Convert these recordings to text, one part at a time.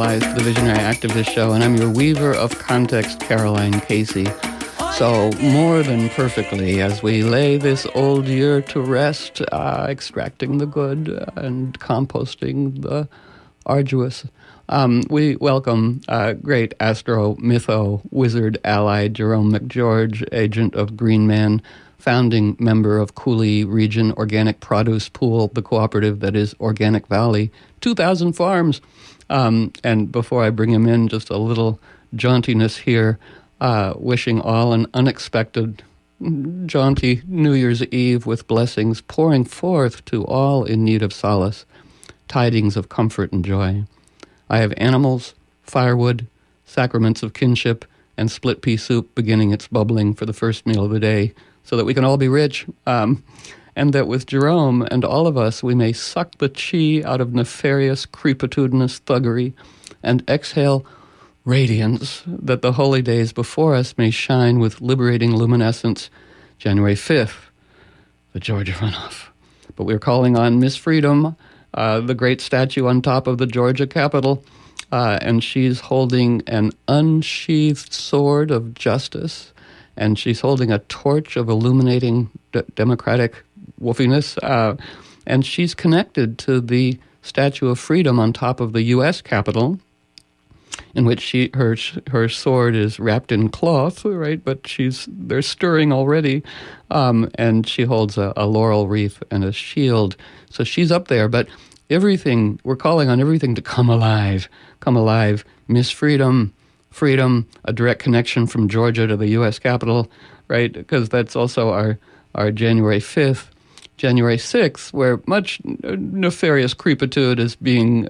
allies to the Visionary Activist Show, and I'm your weaver of context, Caroline Casey. So, more than perfectly, as we lay this old year to rest, extracting the good and composting the arduous, we welcome great astro-mytho wizard ally Jerome McGeorge, agent of Green Man, founding member of Cooley Region Organic Produce Pool, the cooperative that is Organic Valley, 2,000 farms. And before I bring him in, just a little jauntiness here, wishing all an unexpected, jaunty New Year's Eve with blessings pouring forth to all in need of solace, tidings of comfort and joy. I have animals, firewood, sacraments of kinship, and split pea soup beginning its bubbling for the first meal of the day, so that we can all be rich, and that with Jerome and all of us we may suck the chi out of nefarious, creepitudinous thuggery and exhale radiance, that the holy days before us may shine with liberating luminescence. January 5th, the Georgia runoff. But we're calling on Miss Freedom, the great statue on top of the Georgia Capitol, and she's holding an unsheathed sword of justice, and she's holding a torch of illuminating democratic wolfiness, and she's connected to the Statue of Freedom on top of the U.S. Capitol, in which her sword is wrapped in cloth, right? But they're stirring already, and she holds a laurel wreath and a shield. So she's up there, but everything, we're calling on everything to come alive, Miss Freedom. Freedom, a direct connection from Georgia to the U.S. Capitol, right? Because that's also our January 5th. January 6th, where much nefarious creepitude is being,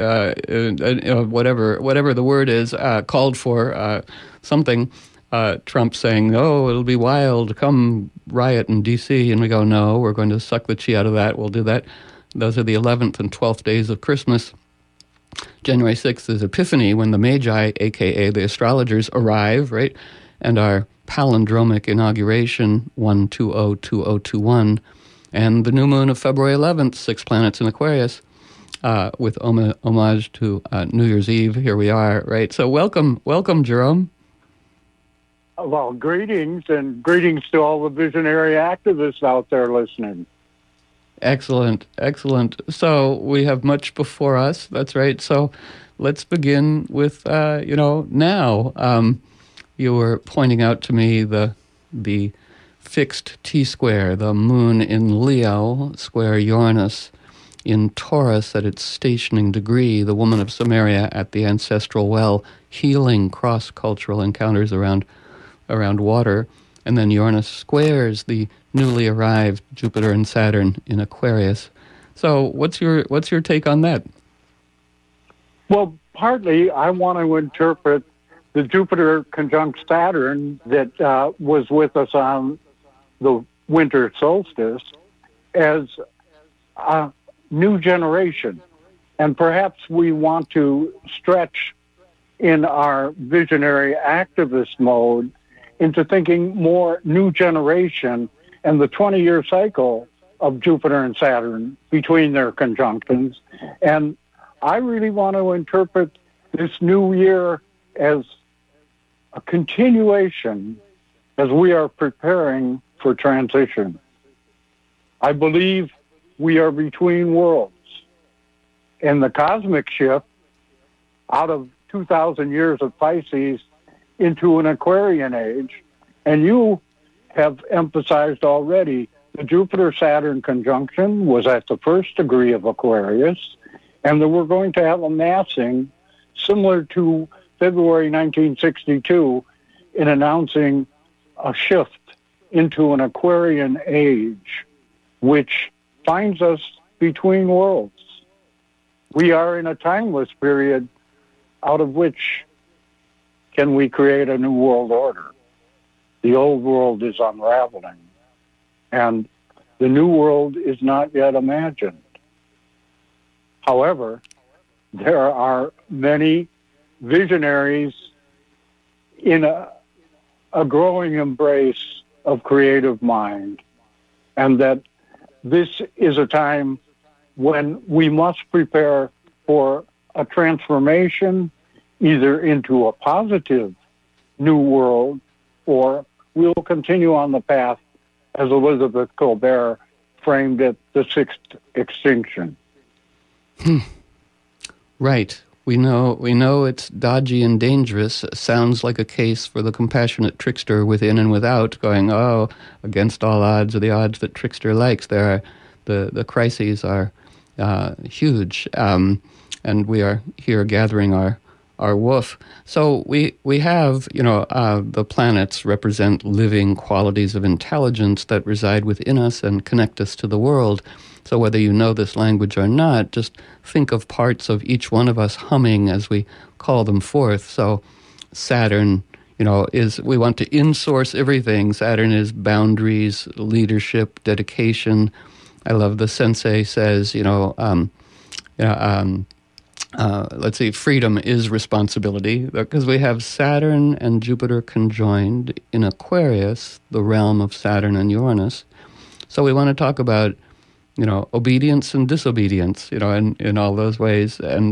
whatever the word is, called for something. Trump saying, oh, it'll be wild, come riot in D.C. And we go, no, we're going to suck the chi out of that. We'll do that. Those are the 11th and 12th days of Christmas. January 6th is Epiphany, when the Magi, a.k.a. the astrologers, arrive, right? And our palindromic inauguration, 1202021, and the new moon of February 11th, 6 planets in Aquarius, with homage to New Year's Eve. Here we are, right? So welcome, Jerome. Well, greetings, and greetings to all the visionary activists out there listening. Excellent. So we have much before us. That's right. So let's begin with, now. You were pointing out to me the fixed T-square, the moon in Leo, square Uranus in Taurus at its stationing degree, the woman of Samaria at the ancestral well, healing cross-cultural encounters around water. And then Uranus squares the newly arrived Jupiter and Saturn in Aquarius. So what's your take on that? Well, partly I want to interpret the Jupiter conjunct Saturn that was with us on the winter solstice as a new generation. And perhaps we want to stretch in our visionary activist mode into thinking more new generation and the 20-year cycle of Jupiter and Saturn between their conjunctions. And I really want to interpret this new year as a continuation as we are preparing for transition. I believe we are between worlds. And the cosmic shift out of 2,000 years of Pisces into an Aquarian age, and you have emphasized already the Jupiter-Saturn conjunction was at the first degree of Aquarius, and that we're going to have a massing similar to February 1962 in announcing a shift into an Aquarian age, which finds us between worlds. We are in a timeless period out of which can we create a new world order. The old world is unraveling, and the new world is not yet imagined. However, there are many visionaries in a growing embrace of creative mind, and that this is a time when we must prepare for a transformation either into a positive new world, or we'll continue on the path, as Elizabeth Colbert framed it, the sixth extinction. Right. We know it's dodgy and dangerous. Sounds like a case for the compassionate trickster within and without, going, oh, against all odds, or the odds that trickster likes. There are the crises are huge, and we are here gathering our woof. So we have, the planets represent living qualities of intelligence that reside within us and connect us to the world. So whether you know this language or not, just think of parts of each one of us humming as we call them forth. So Saturn, is, we want to insource everything. Saturn is boundaries, leadership, dedication. I love the sensei says, let's see, freedom is responsibility, because we have Saturn and Jupiter conjoined in Aquarius, the realm of Saturn and Uranus. So we want to talk about, obedience and disobedience, in all those ways. And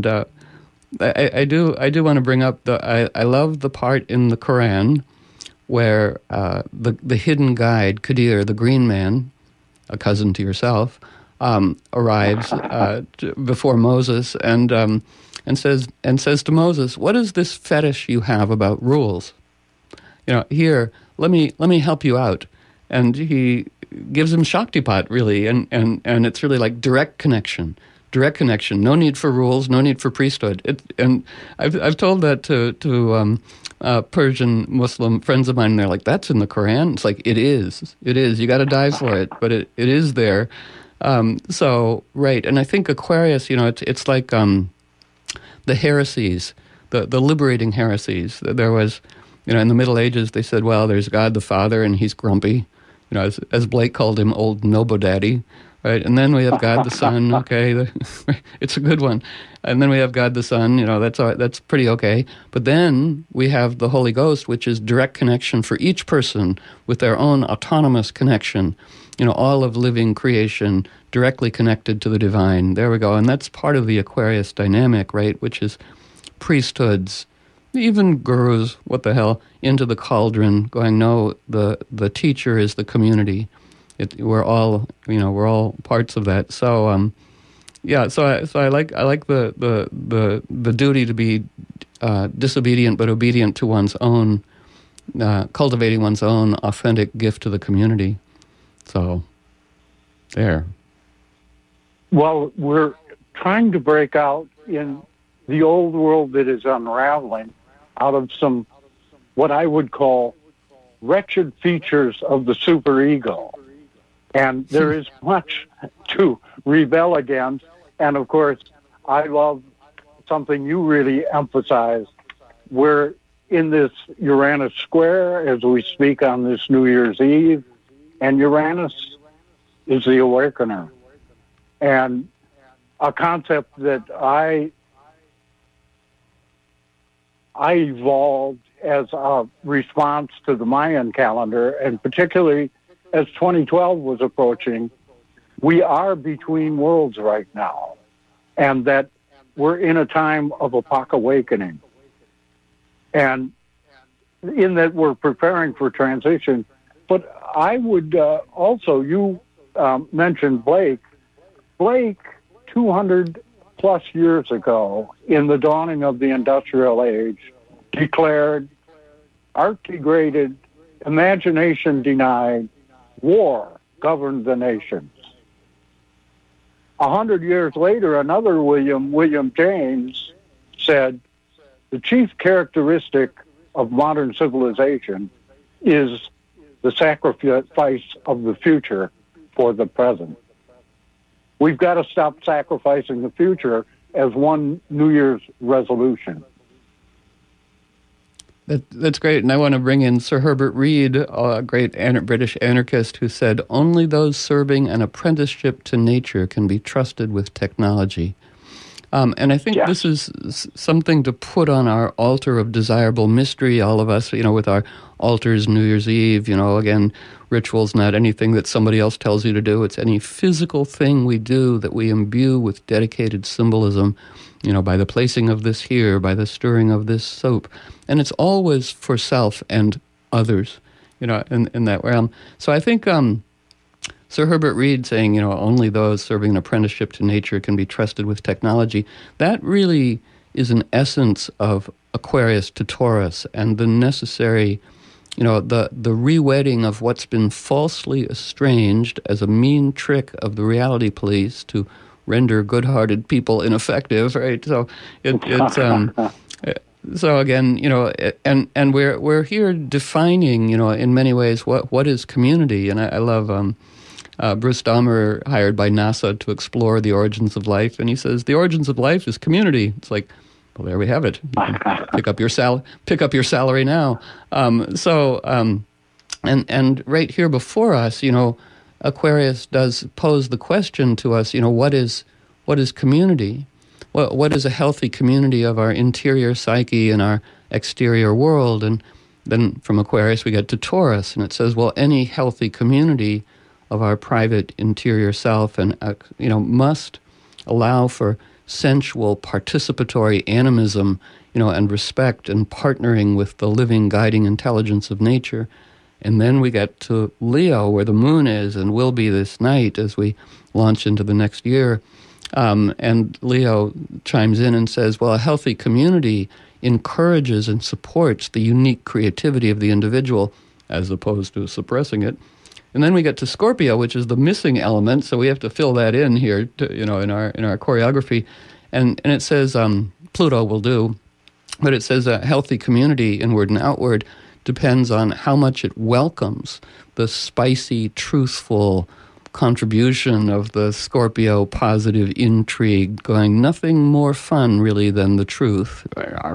I do want to bring up I love the part in the Quran where the hidden guide, Qadir, the green man, a cousin to yourself, arrives before Moses and says to Moses, "What is this fetish you have about rules? Here, let me help you out." And he gives him Shaktipat, really, and it's really like direct connection. No need for rules, no need for priesthood. And I've told that to Persian Muslim friends of mine, and they're like, "That's in the Quran." It's like, it is. You got to die for it, but it is there. So right, and I think Aquarius, it's like the heresies, the liberating heresies. There was, in the Middle Ages, they said, well, there's God the Father, and he's grumpy. As Blake called him, old Nobodaddy, right? And then we have God the Son. Okay, it's a good one. And then we have God the Son. That's pretty okay. But then we have the Holy Ghost, which is direct connection for each person with their own autonomous connection. All of living creation directly connected to the divine. There we go. And that's part of the Aquarius dynamic, right? Which is priesthoods, even gurus, what the hell, into the cauldron, going, no, the teacher is the community. We're all parts of that. So so I like the duty to be disobedient but obedient to one's own, cultivating one's own authentic gift to the community. So there. Well, we're trying to break out in the old world that is unraveling out of some, what I would call, wretched features of the superego. And there is much to rebel against. And of course, I love something you really emphasized. We're in this Uranus square as we speak on this New Year's Eve, and Uranus is the awakener. And a concept that I evolved as a response to the Mayan calendar, and particularly as 2012 was approaching, we are between worlds right now, and that we're in a time of epoch awakening. And in that we're preparing for transition. But I would also, you mentioned Blake. Blake, 200 plus years ago, in the dawning of the industrial age, declared, art degraded, imagination denied, war governed the nations. 100 years later, another William James, said, the chief characteristic of modern civilization is the sacrifice of the future for the present. We've got to stop sacrificing the future as one New Year's resolution. That's great. And I want to bring in Sir Herbert Reed, a great British anarchist, who said, only those serving an apprenticeship to nature can be trusted with technology. And I think this is something to put on our altar of desirable mystery, all of us, with our altars New Year's Eve, again, ritual's not anything that somebody else tells you to do. It's any physical thing we do that we imbue with dedicated symbolism. by the placing of this here, by the stirring of this soap. And it's always for self and others, in that realm. So I think Sir Herbert Reed saying, only those serving an apprenticeship to nature can be trusted with technology, that really is an essence of Aquarius to Taurus and the necessary, the re-wedding of what's been falsely estranged as a mean trick of the reality police to render good-hearted people ineffective, right? So it's so again, and we're here defining, in many ways what is community, and I love Bruce Dahmer, hired by NASA to explore the origins of life, and he says the origins of life is community. It's like, well, there we have it. You can pick up your salary now. And right here before us, Aquarius does pose the question to us, what is community? What is a healthy community of our interior psyche and our exterior world? And then from Aquarius we get to Taurus, and it says, well, any healthy community of our private interior self and must allow for sensual participatory animism, and respect and partnering with the living guiding intelligence of nature. And then we get to Leo, where the moon is and will be this night as we launch into the next year. And Leo chimes in and says, well, a healthy community encourages and supports the unique creativity of the individual as opposed to suppressing it. And then we get to Scorpio, which is the missing element, so we have to fill that in here, in our choreography. And it says, Pluto will do, but it says a healthy community, inward and outward, depends on how much it welcomes the spicy, truthful contribution of the Scorpio positive intrigue, going, nothing more fun, really, than the truth.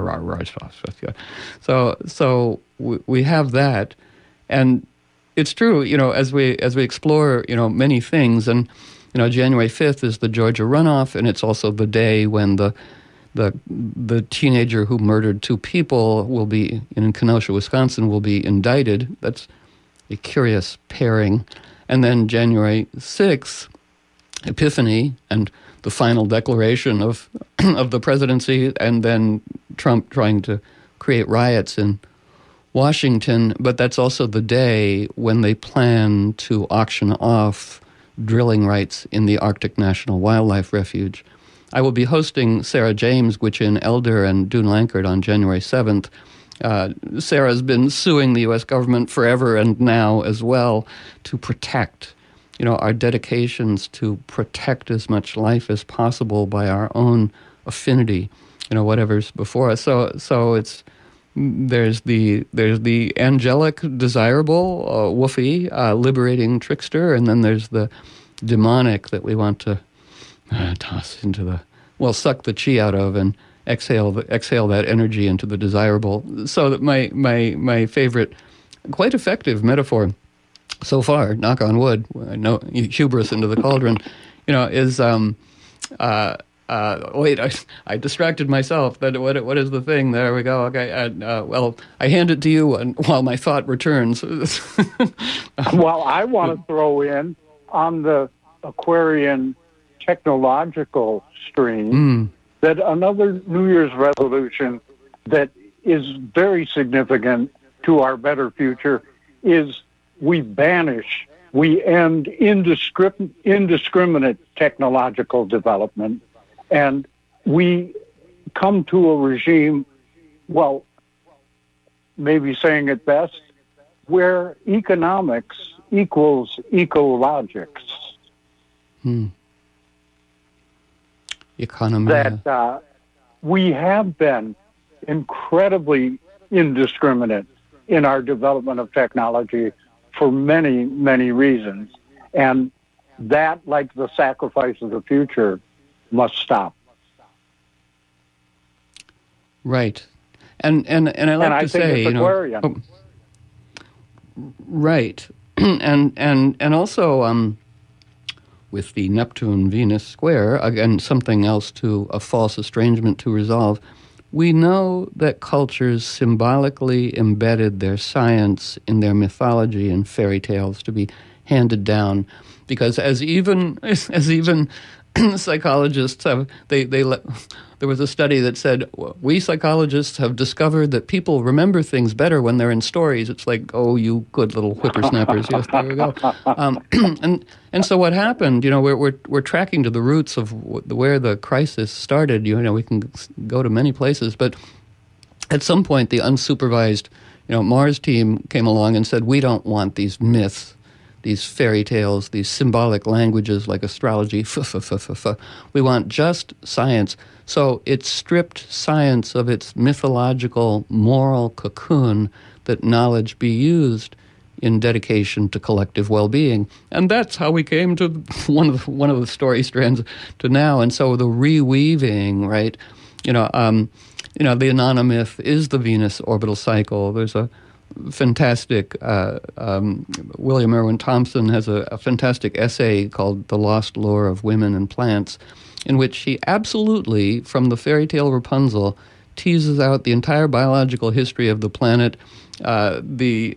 So we have that, and it's true, as we explore, many things, and January 5th is the Georgia runoff, and it's also the day when the teenager who murdered 2 people will be in Kenosha, Wisconsin, will be indicted. That's a curious pairing. And then January 6th, Epiphany, and the final declaration of the presidency, and then Trump trying to create riots in Washington, but that's also the day when they plan to auction off drilling rights in the Arctic National Wildlife Refuge. I will be hosting Sarah James, Gwich'in Elder, and Dune Lankard on January 7th. Sarah's been suing the U.S. government forever and now as well to protect, our dedications to protect as much life as possible by our own affinity, whatever's before us. So it's there's the angelic, desirable, woofy, liberating trickster, and then there's the demonic that we want to toss into suck the chi out of and exhale that energy into the desirable. So that my favorite, quite effective metaphor so far, knock on wood, no hubris into the cauldron, is wait, I distracted myself. What is the thing? There we go. Okay. I hand it to you while my thought returns. Well, I want to throw in on the Aquarian technological stream that another New Year's resolution that is very significant to our better future is we end indiscriminate technological development, and we come to a regime, well, maybe saying it best, where economics equals ecologics. Economy. That we have been incredibly indiscriminate in our development of technology for many, many reasons. And that, like the sacrifice of the future, must stop. Right. And I like to say, Aquarian. Right. and also with the Neptune-Venus square, again, something else to a false estrangement to resolve, we know that cultures symbolically embedded their science in their mythology and fairy tales to be handed down, because as even psychologists have there was a study that said we psychologists have discovered that people remember things better when they're in stories. It's like, oh, you good little whippersnappers. Yes, there you go. And so what happened? We're tracking to the roots of where the crisis started. We can go to many places, but at some point the unsupervised Mars team came along and said, we don't want these myths, these fairy tales, these symbolic languages like astrology. We want just science. So it stripped science of its mythological, moral cocoon that knowledge be used in dedication to collective well-being. And that's how we came to one of the story strands to now. And so the reweaving, right? The Anonymyth is the Venus orbital cycle. There's a fantastic, William Irwin Thompson has a fantastic essay called The Lost Lore of Women and Plants, in which he absolutely, from the fairy tale Rapunzel, teases out the entire biological history of the planet, the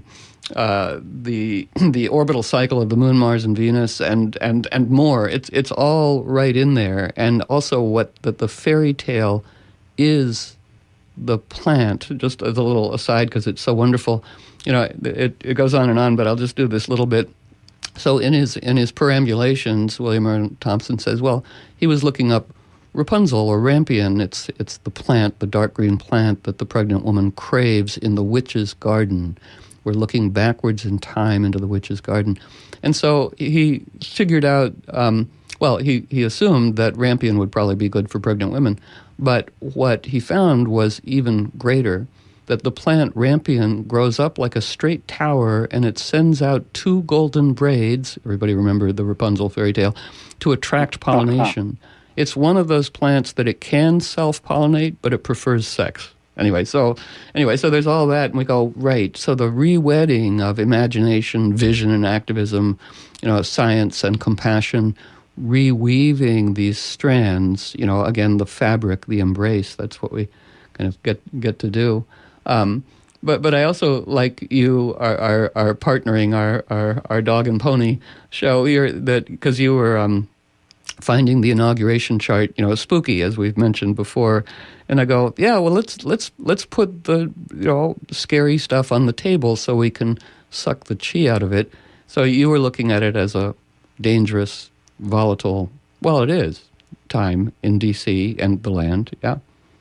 orbital cycle of the Moon, Mars, and Venus, and more. It's all right in there, and also that the fairy tale is the plant. Just as a little aside, because it's so wonderful, it goes on, but I'll just do this little bit. So in his perambulations, William Irwin Thompson says, well, he was looking up Rapunzel or Rampion. It's the plant, the dark green plant that the pregnant woman craves in the witch's garden. We're looking backwards in time into the witch's garden. And so he figured out, he assumed that Rampion would probably be good for pregnant women. But what he found was even greater, that the plant Rampion grows up like a straight tower, and it sends out two golden braids, everybody remember the Rapunzel fairy tale, to attract pollination. It's one of those plants that it can self-pollinate, but it prefers sex. Anyway, so there's all that, and we go, right, so the re-wedding of imagination, vision, and activism, science and compassion, reweaving these strands, again, the fabric, the embrace, that's what we kind of get to do. But I also, like you, are partnering our dog and pony show here, because you were finding the inauguration chart, spooky, as we've mentioned before, and I go, yeah, well, let's put the scary stuff on the table so we can suck the chi out of it. So you were looking at it as a dangerous, volatile, well, it is time in D.C. and the land, yeah.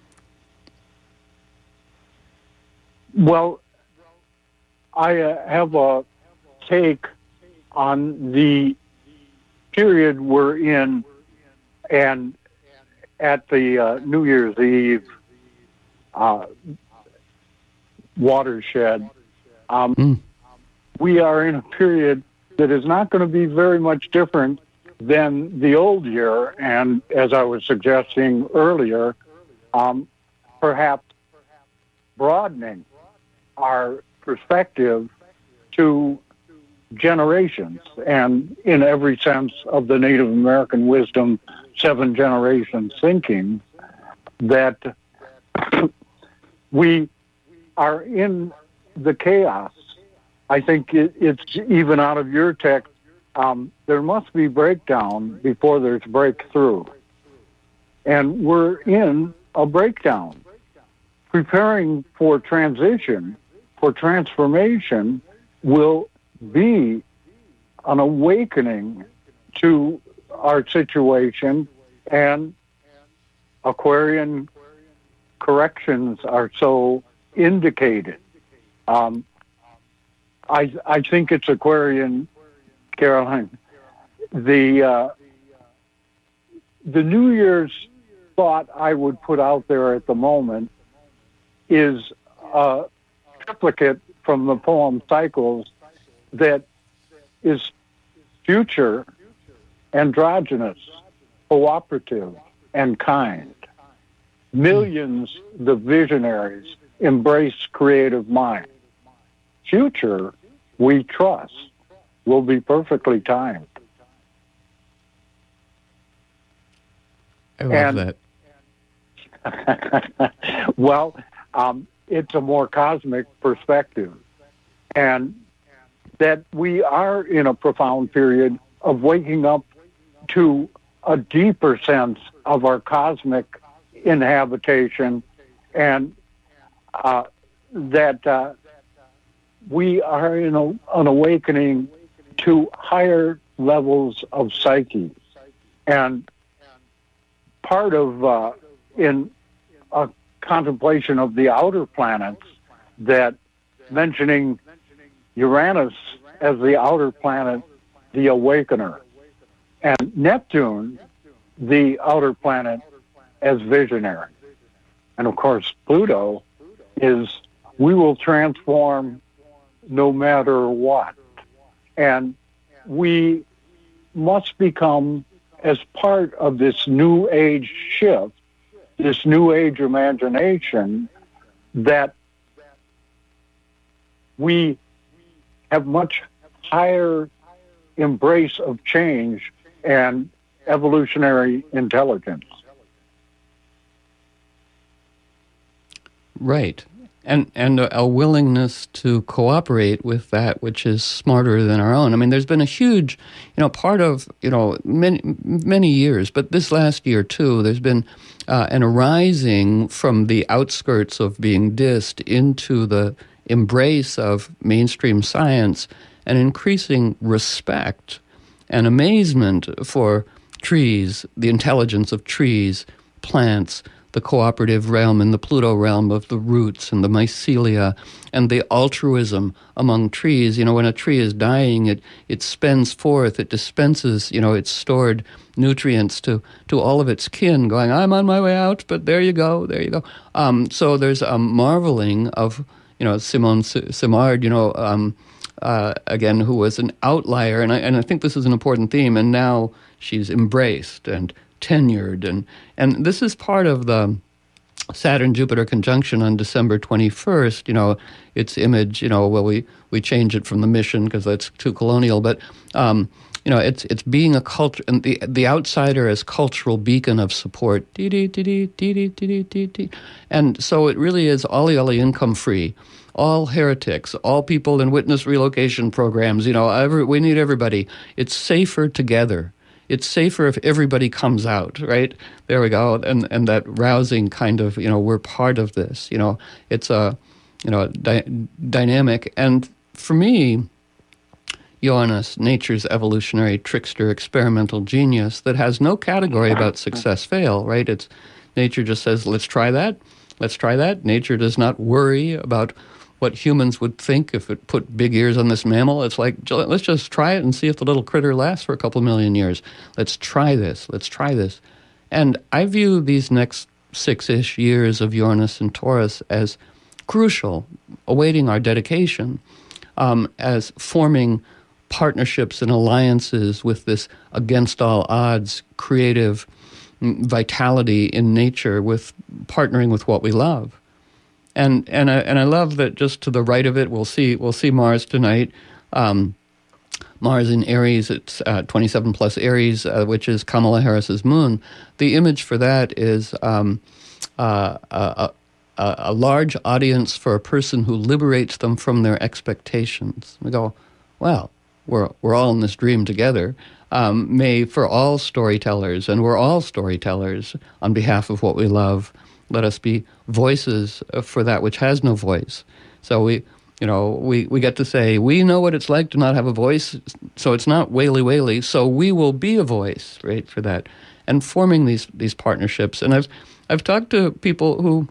Well, I have a take on the period we're in, and at the New Year's Eve watershed, we are in a period that is not going to be very much different than the old year, and as I was suggesting earlier, perhaps broadening our perspective to generations, and in every sense of the Native American wisdom, 7 generations thinking, that we are in the chaos. I think it's even out of your text, there must be breakdown before there's breakthrough. And we're in a breakdown. Preparing for transition, for transformation, will be an awakening to our situation, and Aquarian corrections are so indicated. I think it's Aquarian, Caroline. The New Year's thought I would put out there at the moment is a triplicate from the poem Cycles that is future, androgynous, cooperative, and kind. Millions, the visionaries, embrace creative mind. Future, we trust, will be perfectly timed. I love that. Well, it's a more cosmic perspective, and that we are in a profound period of waking up to a deeper sense of our cosmic inhabitation, and that we are in an awakening to higher levels of psyche. And part of in a contemplation of the outer planets, that mentioning Uranus as the outer planet, the awakener, and Neptune, the outer planet, as visionary. And of course, Pluto is, we will transform no matter what. And we must become, as part of this new age shift, this new age imagination, that we have much higher embrace of change and evolutionary intelligence. Right. And a willingness to cooperate with that which is smarter than our own. I mean, there's been a huge, part of, many years, but this last year too, there's been an arising from the outskirts of being dissed into the embrace of mainstream science, an increasing respect and amazement for trees, the intelligence of trees, plants, the cooperative realm and the Pluto realm of the roots and the mycelia, and the altruism among trees. When a tree is dying, it spends forth, it dispenses, its stored nutrients to all of its kin, going, I'm on my way out, but there you go. So there's a marveling of, Simone Simard, again, who was an outlier, and I think this is an important theme, and now she's embraced and tenured, and this is part of the Saturn-Jupiter conjunction on December 21st. Its image, we change it from the mission because that's too colonial, but it's being a culture, and the outsider as cultural beacon of support. And so it really is ollie income free, all heretics, all people in witness relocation programs. We need everybody. It's safer together. It's safer if everybody comes out, right? There we go. And that rousing kind of, we're part of this. It's a, dynamic. And for me, Uranus, nature's evolutionary trickster, experimental genius that has no category about success, fail, right? It's nature just says, let's try that. Nature does not worry about what humans would think if it put big ears on this mammal. It's like, let's just try it and see if the little critter lasts for a couple million years. Let's try this. And I view these next 6-ish years of Uranus and Taurus as crucial, awaiting our dedication, as forming partnerships and alliances with this against all odds creative vitality in nature, with partnering with what we love. And I love that just to the right of it, we'll see Mars tonight. Mars in Aries, it's 27 plus Aries, which is Kamala Harris's moon. The image for that is a large audience for a person who liberates them from their expectations. We go, well, we're all in this dream together. May for all storytellers, and we're all storytellers on behalf of what we love, let us be voices for that which has no voice. So we get to say, we know what it's like to not have a voice, so it's not whaley, so we will be a voice, right, for that. And forming these partnerships. And I've talked to people who,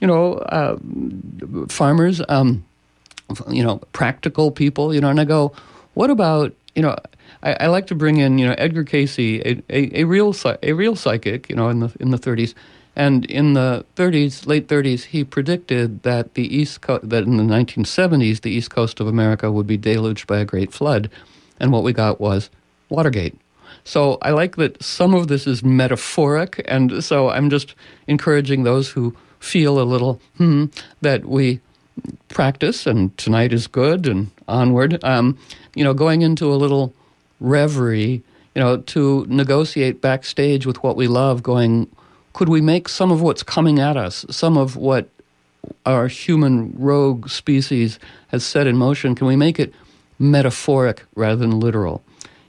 farmers, practical people, and I go, what about, I like to bring in, Edgar Cayce, a real psychic, in the 30s. And in the late 30s, he predicted that that in the 1970s, the East Coast of America would be deluged by a great flood. And what we got was Watergate. So I like that some of this is metaphoric. And so I'm just encouraging those who feel a little, that we practice, and tonight is good, and onward, going into a little reverie, to negotiate backstage with what we love, going, could we make some of what's coming at us, some of what our human rogue species has set in motion, can we make it metaphoric rather than literal?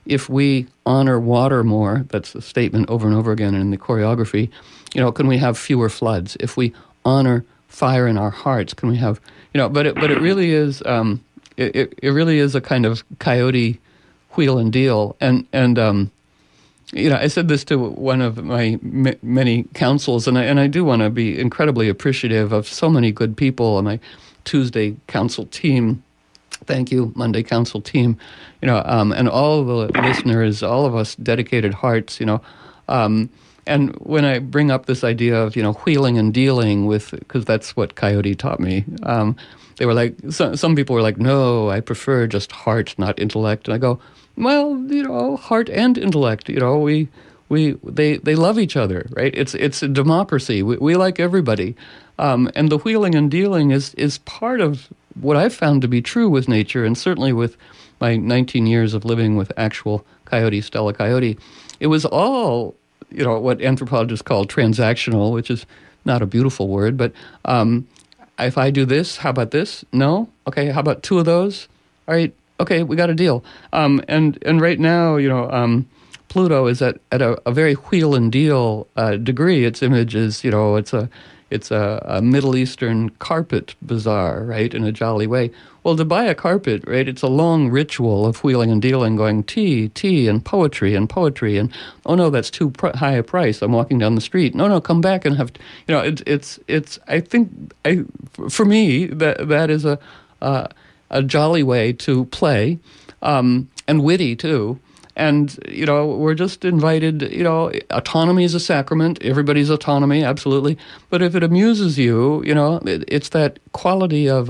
if we honor water more, that's a statement over and over again in the choreography, can we have fewer floods? If we honor fire in our hearts, can we have, but it really is, it really is a kind of coyote wheel and deal. And I said this to one of my many councils, and I do want to be incredibly appreciative of so many good people on my Tuesday council team. Thank you, Monday council team. And all the listeners, all of us dedicated hearts. And when I bring up this idea of wheeling and dealing with, because that's what Coyote taught me. They were like, some people were like, no, I prefer just heart, not intellect. And I go, well, heart and intellect, they love each other, right? It's a democracy. We like everybody. And the wheeling and dealing is part of what I've found to be true with nature, and certainly with my 19 years of living with actual coyote, Stella Coyote. It was all, what anthropologists call transactional, which is not a beautiful word, but if I do this, how about this? No? Okay, how about two of those? All right, okay, we got a deal. And right now, Pluto is at a very wheel and deal degree. Its image is, it's a Middle Eastern carpet bazaar, right, in a jolly way. Well, to buy a carpet, right, it's a long ritual of wheeling and dealing, going tea, and poetry, and oh no, that's too high a price. I'm walking down the street. No, come back and have, it's. I think, for me, that is a jolly way to play, and witty too. And, we're just invited, autonomy is a sacrament, everybody's autonomy, absolutely. But if it amuses you, it's that quality of,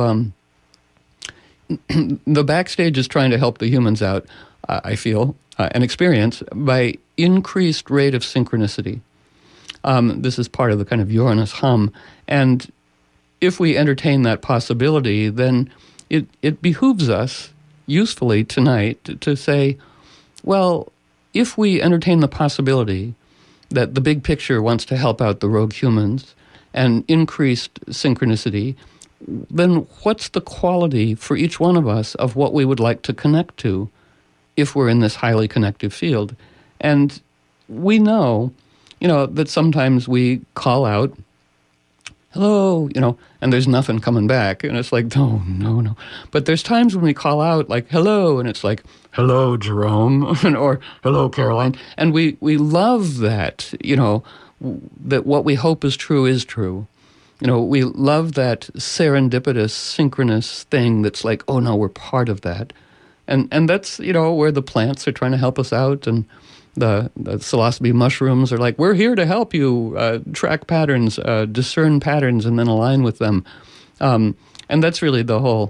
the backstage is trying to help the humans out, I feel, and experience, by increased rate of synchronicity. This is part of the kind of Uranus hum. And if we entertain that possibility, then it behooves us, usefully tonight, to say, well, if we entertain the possibility that the big picture wants to help out the rogue humans and increased synchronicity, then what's the quality for each one of us of what we would like to connect to if we're in this highly connective field? And we know, that sometimes we call out, hello, and there's nothing coming back. And it's like, no. But there's times when we call out like, hello, and it's like, hello, Jerome, or hello, Caroline. And we love that, that what we hope is true. We love that serendipitous, synchronous thing that's like, oh no, we're part of that. And that's, where the plants are trying to help us out, and the psilocybe mushrooms are like, we're here to help you track patterns, discern patterns, and then align with them. And that's really the whole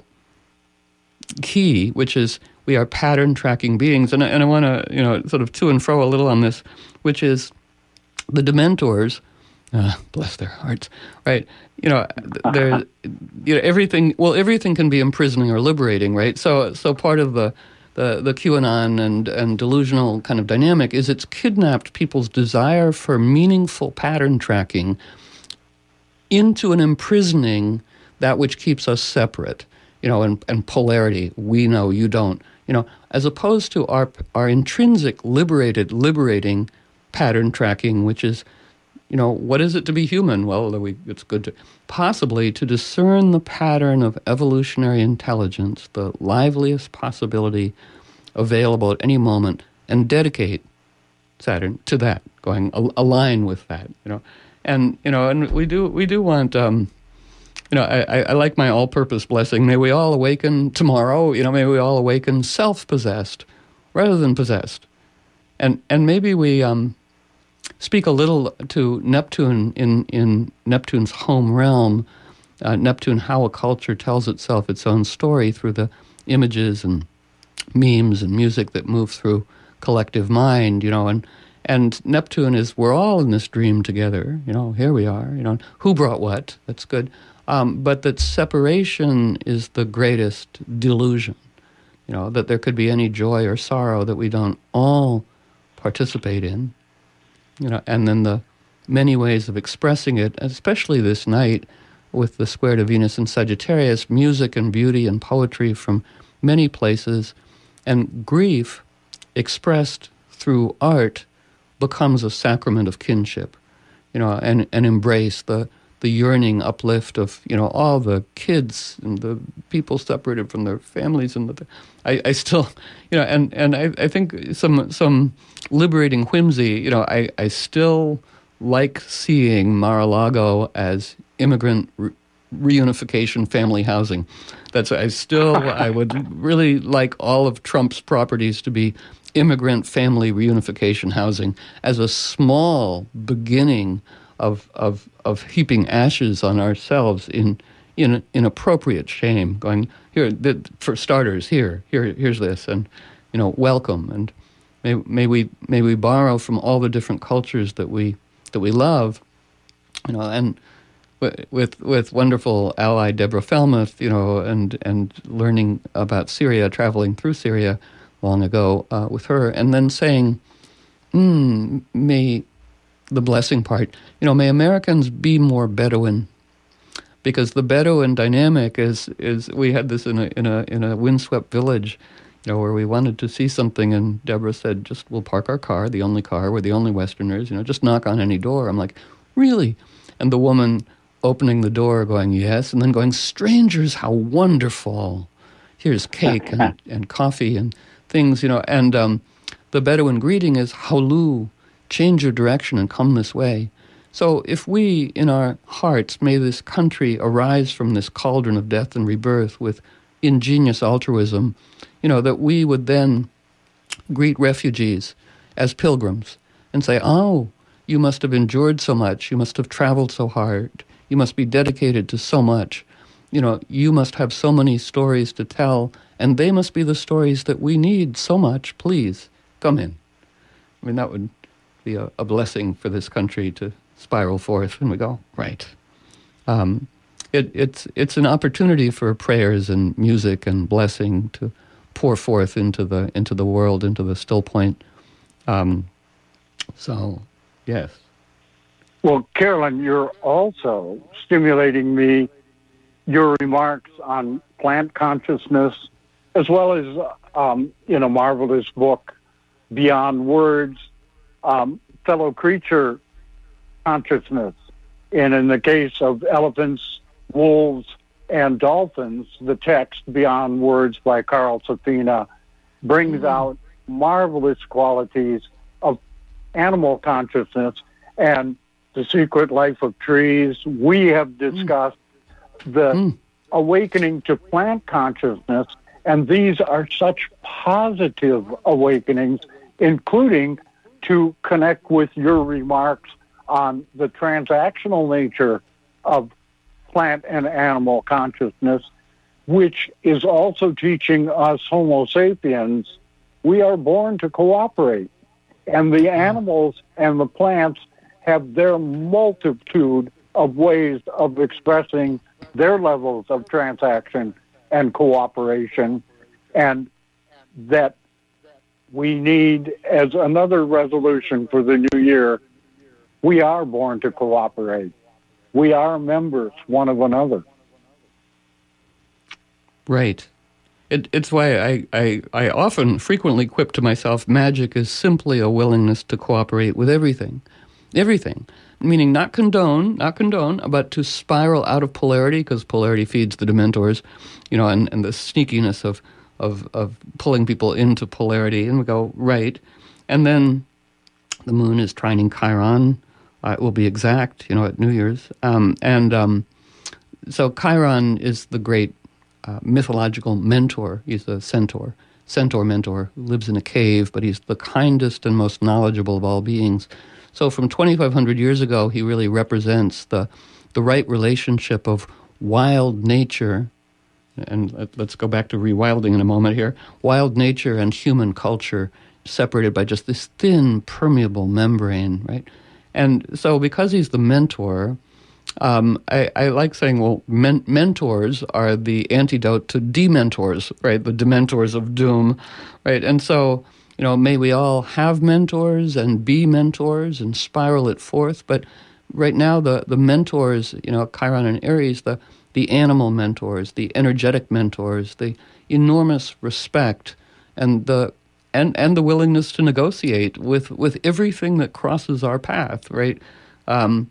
key, which is we are pattern tracking beings. And I want to, sort of to and fro a little on this, which is the Dementors, bless their hearts, right? They're, everything can be imprisoning or liberating, right? So part of the QAnon and delusional kind of dynamic is it's kidnapped people's desire for meaningful pattern tracking into an imprisoning that which keeps us separate, and polarity. We know, you don't, as opposed to our intrinsic liberating pattern tracking, which is, what is it to be human? Well, it's good to possibly to discern the pattern of evolutionary intelligence, the liveliest possibility available at any moment, and dedicate Saturn to that, going align with that, and we do want, I like my all-purpose blessing. May we all awaken tomorrow. May we all awaken self-possessed rather than possessed, and maybe we speak a little to Neptune in Neptune's home realm. Neptune, how a culture tells itself its own story through the images and memes and music that move through collective mind, and Neptune is, we're all in this dream together, here we are, who brought what, that's good, but that separation is the greatest delusion, that there could be any joy or sorrow that we don't all participate in, and then the many ways of expressing it, especially this night with the square to Venus and Sagittarius, music and beauty and poetry from many places, and grief expressed through art becomes a sacrament of kinship, and embrace the yearning uplift of, all the kids and the people separated from their families. And I still, and I think some liberating whimsy, I still like seeing Mar-a-Lago as immigrant reunification family housing. I would really like all of Trump's properties to be immigrant family reunification housing as a small beginning of heaping ashes on ourselves in appropriate shame. Going here, for starters, here's this, and welcome, and may we borrow from all the different cultures that we love, and with wonderful ally Deborah Felmuth, and learning about Syria, traveling through Syria long ago with her, and then saying, may the blessing part, may Americans be more Bedouin, because the Bedouin dynamic is we had this in a windswept village, where we wanted to see something, and Deborah said, just we'll park our car, the only car, we're the only Westerners, just knock on any door. I'm like, really? And the woman opening the door going, yes, and then going, strangers, how wonderful. Here's cake and coffee and things, and the Bedouin greeting is haulu, change your direction and come this way. So if we, in our hearts, may this country arise from this cauldron of death and rebirth with ingenious altruism, that we would then greet refugees as pilgrims and say, oh, you must have endured so much, you must have traveled so hard, you must be dedicated to so much, you must have so many stories to tell, and they must be the stories that we need so much, please, come in. I mean, that would be a blessing for this country to spiral forth, and we go, right. It's an opportunity for prayers and music and blessing to pour forth into the world, into the still point. So, yes. Well, Carolyn, you're also stimulating me, your remarks on plant consciousness, as well as in a marvelous book, Beyond Words, fellow creature consciousness. And in the case of elephants, wolves, and dolphins, the text Beyond Words by Carl Safina brings out marvelous qualities of animal consciousness and the secret life of trees. We have discussed the awakening to plant consciousness, and these are such positive awakenings, including to connect with your remarks on the transactional nature of plant and animal consciousness, which is also teaching us Homo sapiens, we are born to cooperate. And the animals and the plants have their multitude of ways of expressing their levels of transaction and cooperation, and that we need, as another resolution for the new year, we are born to cooperate. We are members one of another. Right. It's why I often, frequently quip to myself, magic is simply a willingness to cooperate with everything. Everything. Meaning not condone, but to spiral out of polarity, because polarity feeds the dementors, and the sneakiness of pulling people into polarity. And we go, right. And then the moon is trining Chiron. It will be exact, at New Year's. So Chiron is the great mythological mentor. He's a centaur mentor who lives in a cave, but he's the kindest and most knowledgeable of all beings. So from 2,500 years ago, he really represents the right relationship of wild nature, and let's go back to rewilding in a moment here, wild nature and human culture separated by just this thin, permeable membrane, right? And so because he's the mentor, I like saying, well, mentors are the antidote to dementors, right? The dementors of doom, right? And so, may we all have mentors and be mentors and spiral it forth. But right now, the mentors, Chiron and Aries, the animal mentors, the energetic mentors, the enormous respect and the and the willingness to negotiate with everything that crosses our path, right? In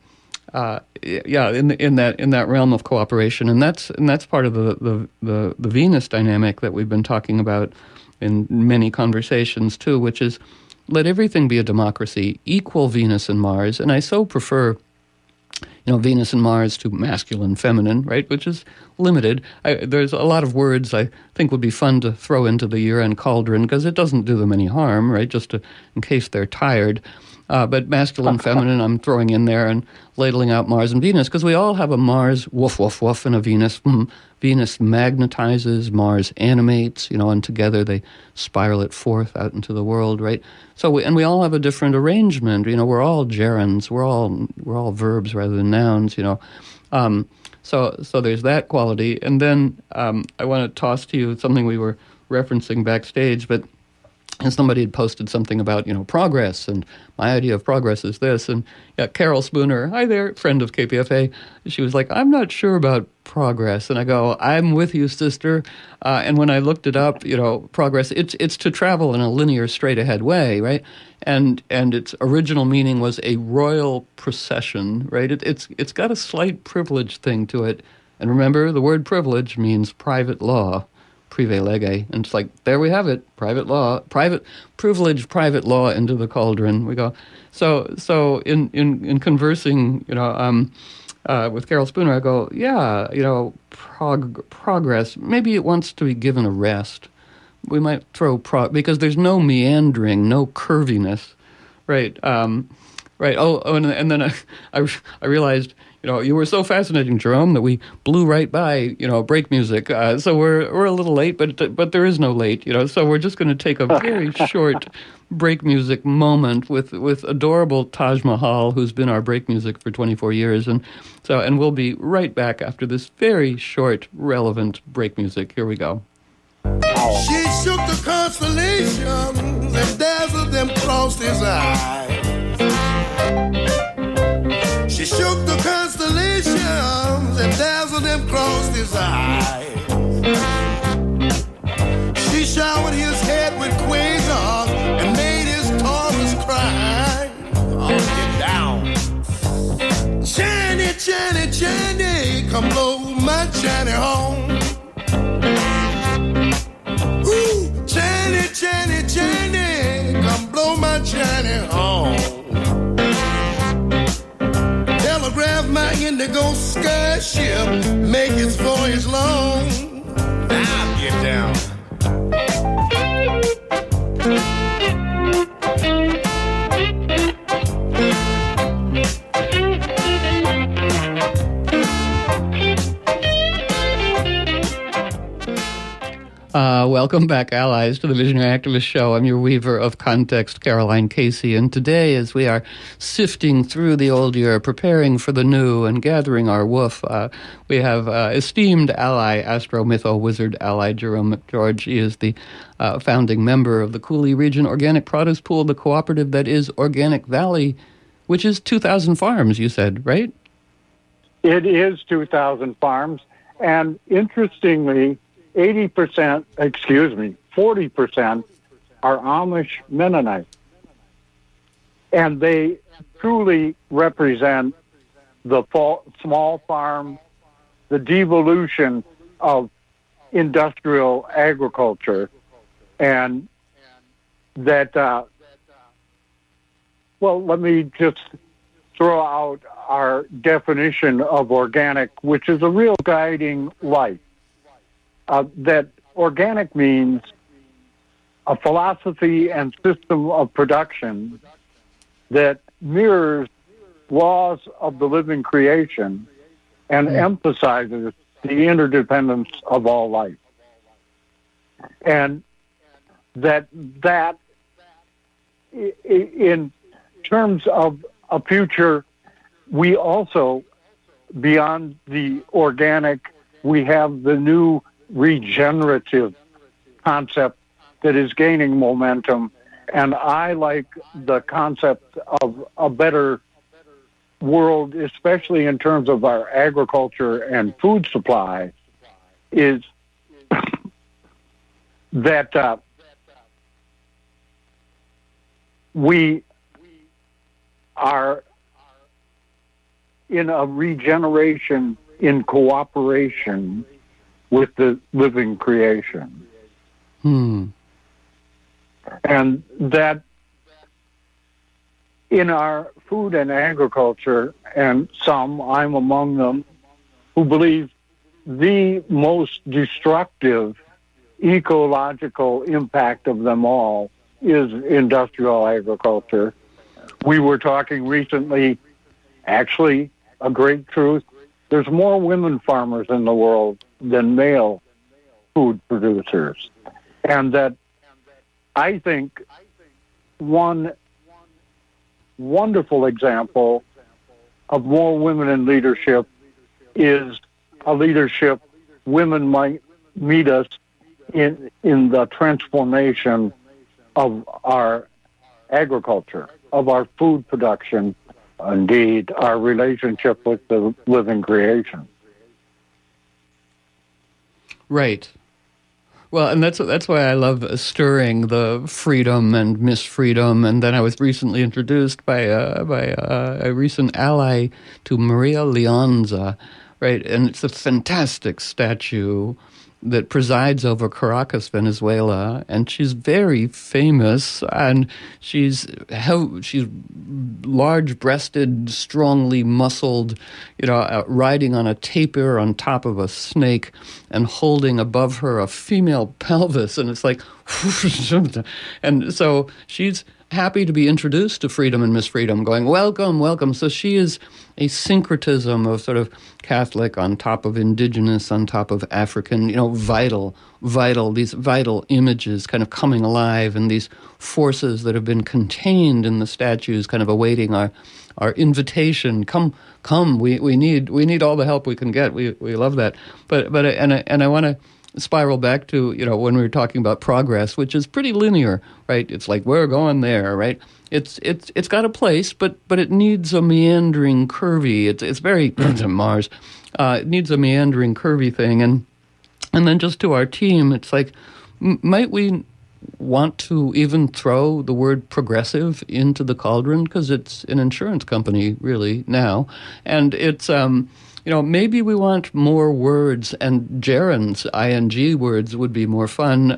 that realm of cooperation, and that's part of the Venus dynamic that we've been talking about in many conversations too, which is let everything be a democracy, equal Venus and Mars, and I so prefer Venus and Mars to masculine, feminine, right, which is limited. There's a lot of words I think would be fun to throw into the year-end cauldron because it doesn't do them any harm, right, in case they're tired. But masculine, feminine, I'm throwing in there and ladling out Mars and Venus because we all have a Mars, woof, woof, woof, and a Venus. Venus magnetizes, Mars animates, and together they spiral it forth out into the world, right? So we all have a different arrangement. We're all gerunds. We're all verbs rather than nouns. So there's that quality. And then I want to toss to you something we were referencing backstage, but. And somebody had posted something about, progress, and my idea of progress is this. And Carol Spooner, hi there, friend of KPFA, she was like, I'm not sure about progress. And I go, I'm with you, sister. And when I looked it up, progress, it's to travel in a linear, straight-ahead way, right? And its original meaning was a royal procession, right? It's got a slight privilege thing to it. And remember, the word privilege means private law. Prive lege, and it's like, there we have it, private law, privileged private law into the cauldron. We go, so in conversing, with Carol Spooner, I go, progress, maybe it wants to be given a rest. We might throw because there's no meandering, no curviness, right? Right. And then I realized, you were so fascinating, Jerome, that we blew right by, break music. So we're a little late, but there is no late, So we're just going to take a very short break music moment with adorable Taj Mahal, who's been our break music for 24 years, and we'll be right back after this very short, relevant break music. Here we go. She shook the constellations and dazzled them across his eyes. She shook the constellations and dazzled them across his eyes. She showered his head with quasars and made his Taurus cry. Oh, get down. Chani, Chani, Chani, come blow my Chani home. Ooh, Chani, Chani, Chani, come blow my Chani home. Telegraph my indigo sky ship, make its voyage long. Now get down. Welcome back, allies, to the Visionary Activist Show. I'm your weaver of context, Caroline Casey, and today, as we are sifting through the old year, preparing for the new, and gathering our woof, we have esteemed ally, astro-mytho-wizard ally Jerome McGeorge. He is the founding member of the Cooley Region Organic Produce Pool, the cooperative that is Organic Valley, which is 2,000 farms, you said, right? It is 2,000 farms, and interestingly, 40% are Amish Mennonite. And they truly represent the small farm, the devolution of industrial agriculture. And that, let me just throw out our definition of organic, which is a real guiding light. That organic means a philosophy and system of production that mirrors laws of the living creation and emphasizes the interdependence of all life. And that in terms of a future, we also, beyond the organic, we have the new regenerative concept that is gaining momentum. And I like the concept of a better world, especially in terms of our agriculture and food supply, is that we are in a regeneration in cooperation with the living creation. And that in our food and agriculture, and some, I'm among them, who believe the most destructive ecological impact of them all is industrial agriculture. We were talking recently, actually, a great truth, there's more women farmers in the world than male food producers. And that I think one wonderful example of more women in leadership is a leadership women might meet us in the transformation of our agriculture, of our food production, indeed, our relationship with the living creation. Right. Well, and that's why I love stirring the freedom and Miss Freedom. And then I was recently introduced by a recent ally to Maria Leonza, right? And it's a fantastic statue that presides over Caracas, Venezuela, and she's very famous, and she's large-breasted, strongly muscled, riding on a tapir on top of a snake, and holding above her a female pelvis, and it's like, and so she's happy to be introduced to Freedom and Miss Freedom, going, welcome, welcome. So she is a syncretism of sort of Catholic on top of indigenous, on top of African, vital, these vital images kind of coming alive, and these forces that have been contained in the statues kind of awaiting our invitation. Come, we need all the help we can get. We love that. But I want to spiral back to, when we were talking about progress, which is pretty linear, right? It's like, we're going there, right? It's got a place, but it needs a meandering, curvy. It's very Mars. It needs a meandering, curvy thing, and then just to our team, it's like, might we want to even throw the word progressive into the cauldron, because it's an insurance company really now, and it's maybe we want more words, and gerunds, ing words would be more fun.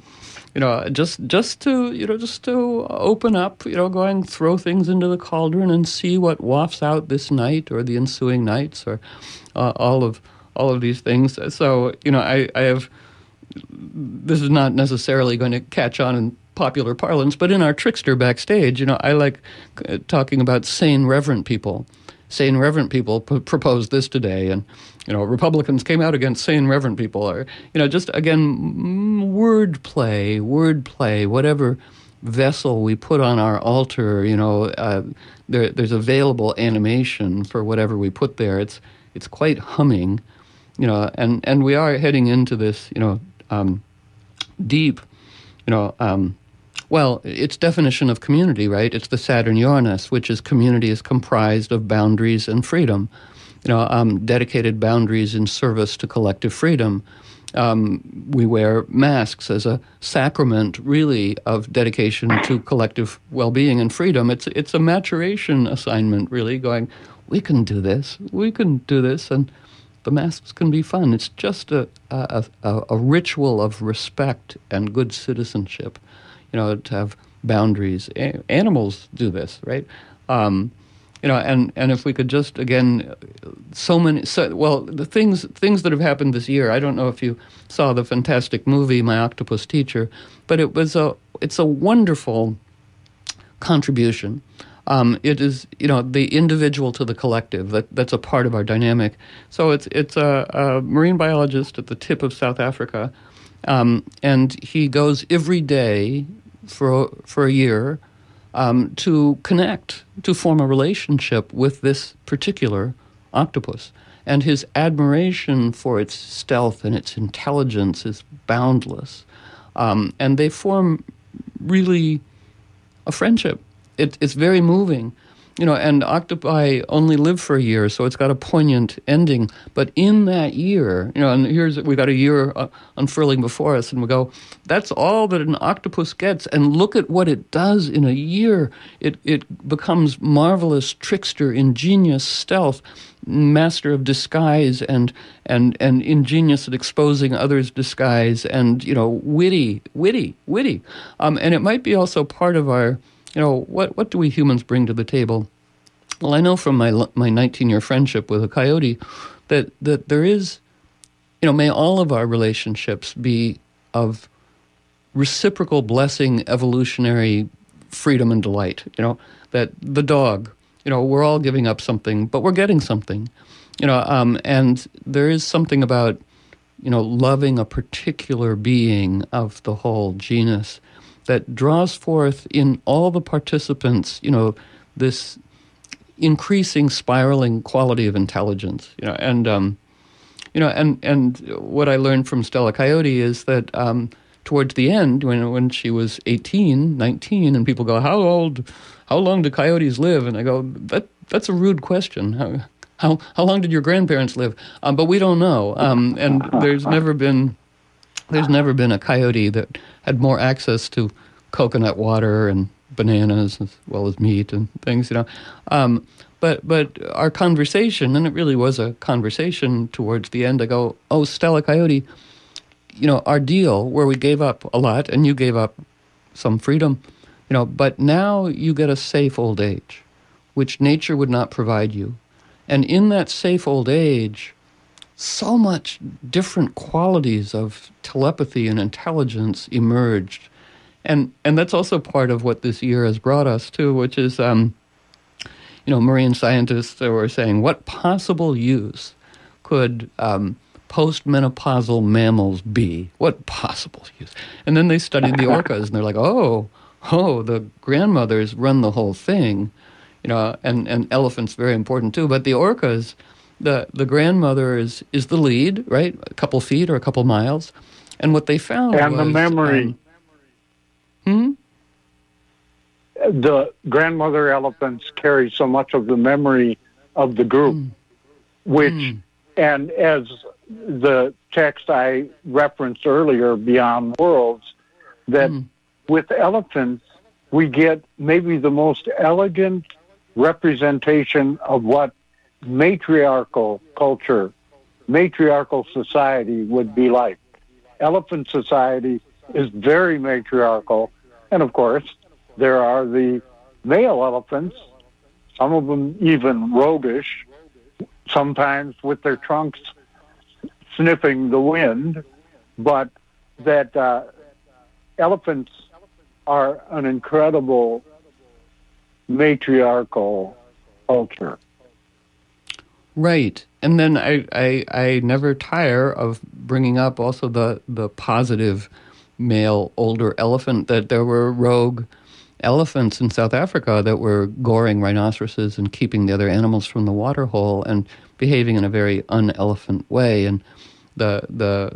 Just to open up, going throw things into the cauldron and see what wafts out this night or the ensuing nights, or all of these things. So I have. This is not necessarily going to catch on in popular parlance, but in our Trickster backstage, I like talking about sane, reverent people. Sane, reverent people proposed this today, and Republicans came out against sane, reverent people, or just again wordplay, whatever vessel we put on our altar. There's available animation for whatever we put there. It's quite humming, and we are heading into this, deep, well, its definition of community, right? It's the Saturn Uranus, which is community is comprised of boundaries and freedom, dedicated boundaries in service to collective freedom. We wear masks as a sacrament, really, of dedication to collective well-being and freedom. It's a maturation assignment, really, going, we can do this, and the masks can be fun. It's just a ritual of respect and good citizenship, to have boundaries. Animals do this, right? And if we could just, again, the things that have happened this year, I don't know if you saw the fantastic movie, My Octopus Teacher, but it's a wonderful contribution. It is, the individual to the collective. That's a part of our dynamic. So it's a marine biologist at the tip of South Africa, and he goes every day for a year to connect, to form a relationship with this particular octopus. And his admiration for its stealth and its intelligence is boundless. And they form really a friendship. It's very moving. And octopi only live for a year, so it's got a poignant ending. But in that year, and we got a year unfurling before us, and we go, that's all that an octopus gets. And look at what it does in a year. It becomes marvelous trickster, ingenious stealth, master of disguise, and ingenious at exposing others' disguise, and witty. And it might be also part of our. What do we humans bring to the table? Well, I know from my 19-year friendship with a coyote that there is, may all of our relationships be of reciprocal blessing, evolutionary freedom and delight. That the dog, we're all giving up something, but we're getting something. And there is something about, loving a particular being of the whole genus that draws forth in all the participants, this increasing, spiraling quality of intelligence. And what I learned from Stella Coyote is that towards the end, when she was 18, 19, and people go, how long do coyotes live? And I go, that's a rude question. How long did your grandparents live? But we don't know. And there's never been a coyote that had more access to coconut water and bananas as well as meat and things, But our conversation, and it really was a conversation towards the end, I go, oh, Stella Coyote, our deal where we gave up a lot and you gave up some freedom, but now you get a safe old age, which nature would not provide you. And in that safe old age, so much different qualities of telepathy and intelligence emerged. And that's also part of what this year has brought us to, which is, marine scientists were saying, what possible use could postmenopausal mammals be? What possible use? And then they studied the orcas, and they're like, oh, the grandmothers run the whole thing, and elephants very important too. But the orcas, the grandmother is the lead, right? A couple feet or a couple miles. And what they found was... And the memory... The grandmother elephants carry so much of the memory of the group, which, and as the text I referenced earlier, Beyond Worlds, that with elephants, we get maybe the most elegant representation of what matriarchal culture, matriarchal society would be like. Elephant society is very matriarchal. And of course, there are the male elephants, some of them even roguish, sometimes with their trunks sniffing the wind, but that elephants are an incredible matriarchal culture. Right. And then I never tire of bringing up also the positive male older elephant, that there were rogue elephants in South Africa that were goring rhinoceroses and keeping the other animals from the water hole and behaving in a very un-elephant way. And the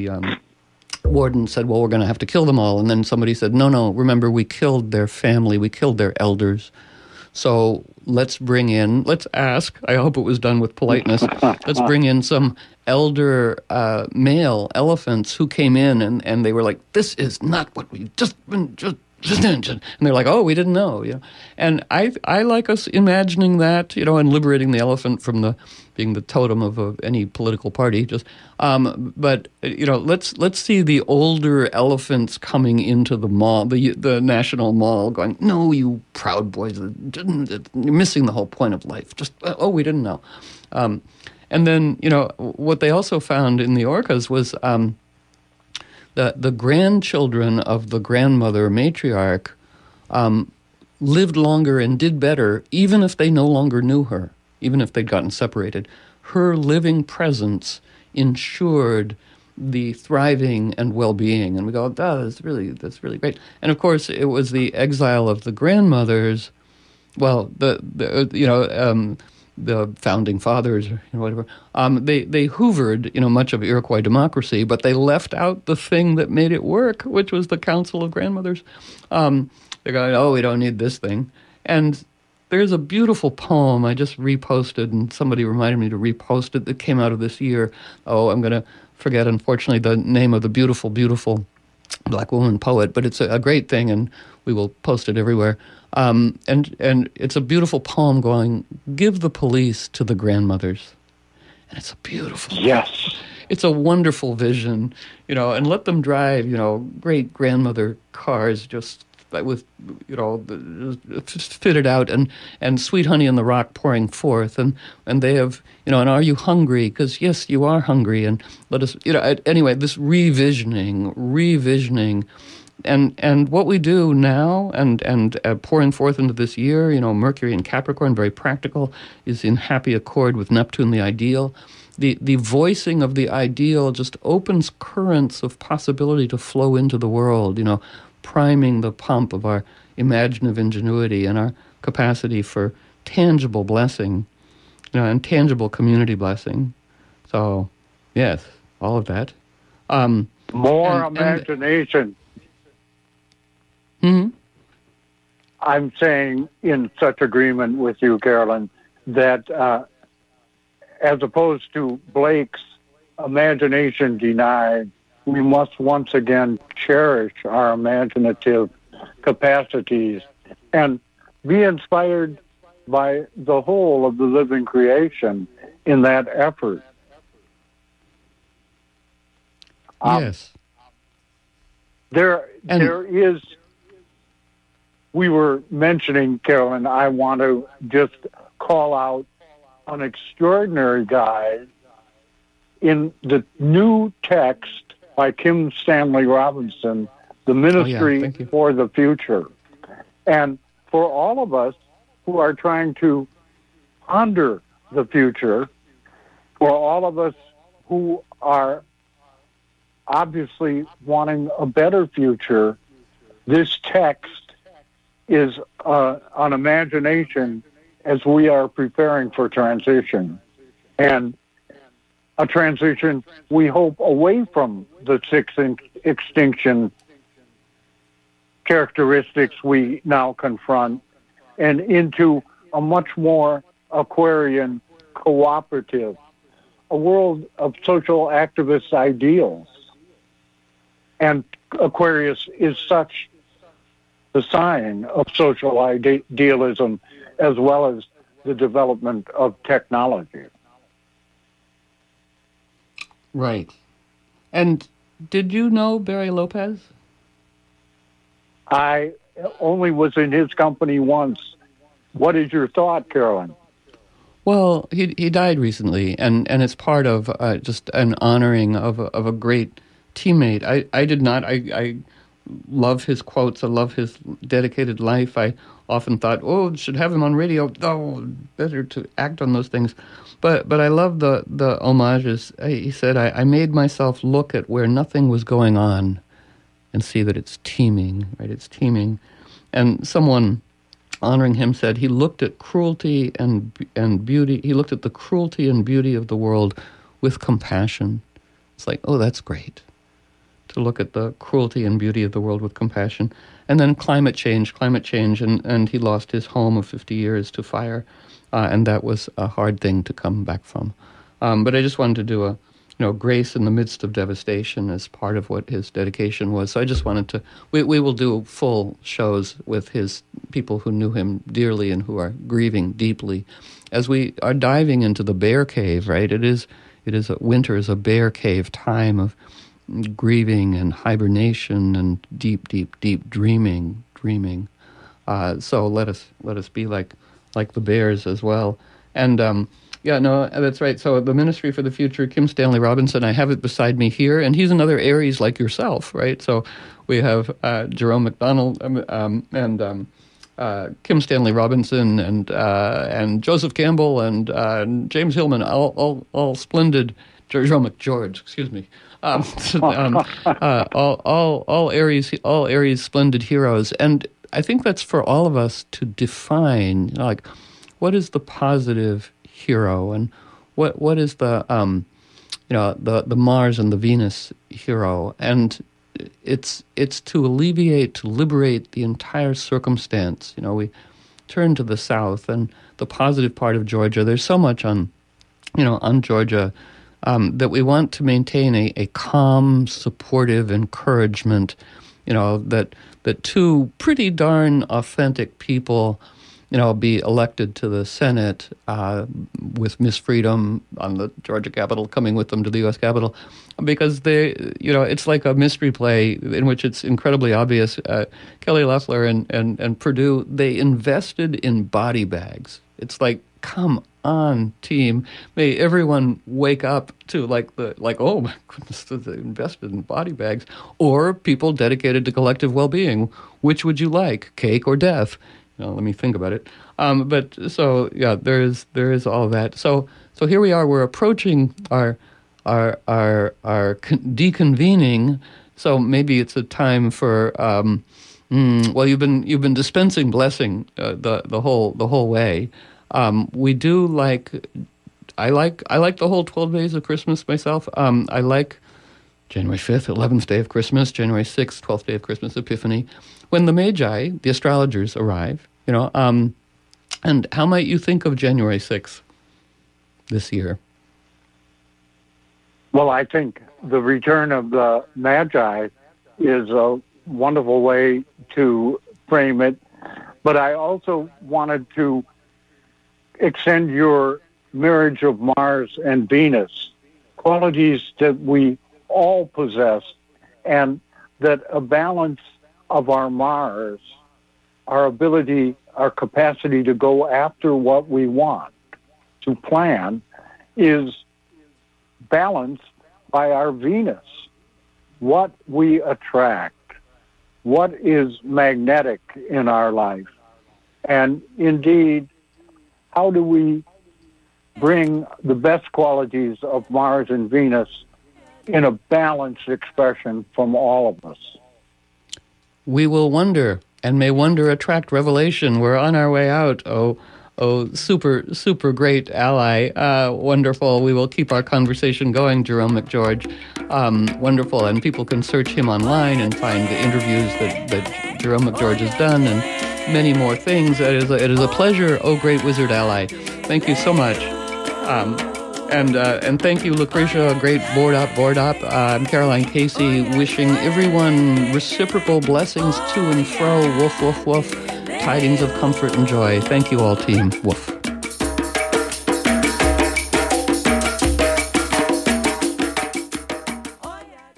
warden said, well, we're going to have to kill them all. And then somebody said, no, remember, we killed their family, we killed their elders. So let's ask, I hope it was done with politeness, let's bring in some elder male elephants who came in and they were like, this is not what we've just and they're like, oh, we didn't know. And I like us imagining that, and liberating the elephant from being the totem of any political party. But let's see the older elephants coming into the mall, the National Mall, going, no, you proud boys, you're missing the whole point of life. We didn't know. And then what they also found in the orcas was the grandchildren of the grandmother matriarch lived longer and did better, even if they no longer knew her, even if they'd gotten separated. Her living presence ensured the thriving and well-being. And we go, that's really great. And of course, it was the exile of the grandmothers. Well, the founding fathers or whatever, they hoovered, much of Iroquois democracy, but they left out the thing that made it work, which was the Council of Grandmothers. They're going, we don't need this thing. And there's a beautiful poem I just reposted, and somebody reminded me to repost it, that came out of this year. Oh, I'm going to forget, unfortunately, the name of the beautiful, beautiful Black woman poet, but it's a great thing, and we will post it everywhere. And it's a beautiful poem going, give the police to the grandmothers. And it's a beautiful, yes, it's a wonderful vision, and let them drive, great grandmother cars just with, fitted out, and Sweet Honey in the Rock pouring forth, and they have, and are you hungry? Because yes, you are hungry, and let us, anyway, this revisioning, and what we do now, and pouring forth into this year, Mercury in Capricorn, very practical, is in happy accord with Neptune, the ideal. The voicing of the ideal just opens currents of possibility to flow into the world, priming the pump of our imaginative ingenuity and our capacity for tangible blessing, and tangible community blessing. So, yes, all of that. More imagination. I'm saying in such agreement with you, Carolyn, that as opposed to Blake's imagination denied, we must once again cherish our imaginative capacities and be inspired by the whole of the living creation in that effort. Yes. There is, we were mentioning, Carolyn, I want to just call out an extraordinary guy in the new text by Kim Stanley Robinson, The Ministry for the Future. And for all of us who are trying to ponder the future, for all of us who are obviously wanting a better future, this text is an imagination as we are preparing for transition. And a transition, we hope, away from the sixth extinction characteristics we now confront and into a much more Aquarian cooperative, a world of social activist ideals. And Aquarius is such the sign of social idealism as well as the development of technology. Right. And did you know Barry Lopez? I only was in his company once. What is your thought, Carolyn? Well, he died recently, and it's part of just an honoring of a great teammate. I did not. I love his quotes. I love his dedicated life. I often thought, should have him on radio. Oh, better to act on those things. But I love the homages. He said, I made myself look at where nothing was going on and see that it's teeming, right? It's teeming. And someone honoring him said he looked at cruelty and beauty. He looked at the cruelty and beauty of the world with compassion. It's like, that's great, to look at the cruelty and beauty of the world with compassion. And then climate change, and he lost his home of 50 years to fire. And that was a hard thing to come back from. But I just wanted to do a, grace in the midst of devastation as part of what his dedication was. So I just wanted to, we will do full shows with his people who knew him dearly and who are grieving deeply as we are diving into the bear cave, right? Winter is a bear cave time of grieving and hibernation and deep, deep, deep dreaming. So let us be like the bears as well. And that's right. So the Ministry for the Future, Kim Stanley Robinson, I have it beside me here, and he's another Aries like yourself, right? So we have Jerome McDonald and Kim Stanley Robinson and Joseph Campbell and James Hillman, all splendid. Jerome McGeorge, excuse me. All Aries splendid heroes, and I think that's for all of us to define, what is the positive hero, and what is the the Mars and the Venus hero, and it's to alleviate, to liberate the entire circumstance. turn to the South and the positive part of Georgia. There's so much on Georgia that we want to maintain a calm, supportive encouragement, that two pretty darn authentic people, be elected to the Senate with Miss Freedom on the Georgia Capitol coming with them to the U.S. Capitol, because it's like a mystery play in which it's incredibly obvious. Kelly Loeffler and Perdue, they invested in body bags. It's like, come on, team. May everyone wake up to oh my goodness, they invested in body bags. Or people dedicated to collective well-being. Which would you like, cake or death? Let me think about it. There is all that. So here we are. We're approaching our deconvening. So maybe it's a time for. You've been dispensing blessing the whole way. We do I like the whole 12 days of Christmas myself. I like January 5th, 11th day of Christmas, January 6th, 12th day of Christmas, Epiphany, when the Magi, the astrologers, arrive, and how might you think of January 6th this year? Well, I think the return of the Magi is a wonderful way to frame it, but I also wanted to extend your marriage of Mars and Venus, qualities that we all possess, and that a balance of our Mars, our ability, our capacity to go after what we want, to plan, is balanced by our Venus. What we attract, what is magnetic in our life, and indeed, how do we bring the best qualities of Mars and Venus in a balanced expression from all of us? We will wonder, and may wonder attract revelation. We're on our way out. Oh, super, super great ally. Wonderful. We will keep our conversation going, Jerome McGeorge. Wonderful. And people can search him online and find the interviews that Jerome McGeorge has done and many more things. It is a pleasure, oh great wizard ally. Thank you so much. And thank you, Lucretia, a great board up. I'm Caroline Casey, wishing everyone reciprocal blessings to and fro. Woof, woof, woof. Tidings of comfort and joy. Thank you all, team. Woof.